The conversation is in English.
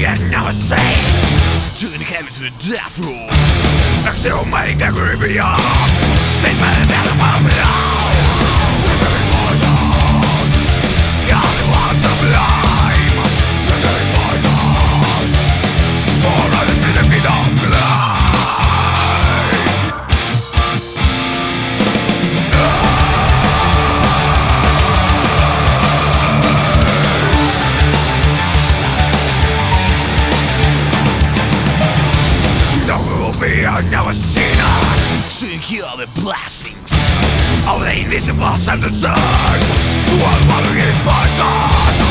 and never safe. Turning heaven to the death row. Exterminating the Caribbean. Statement that I'm up now. Pressure is poison. The only one to blame. Pressure is poison. For others in the feet of life. I've never seen her. So you hear the blessings of the invisible sense of turn. To one who is poison.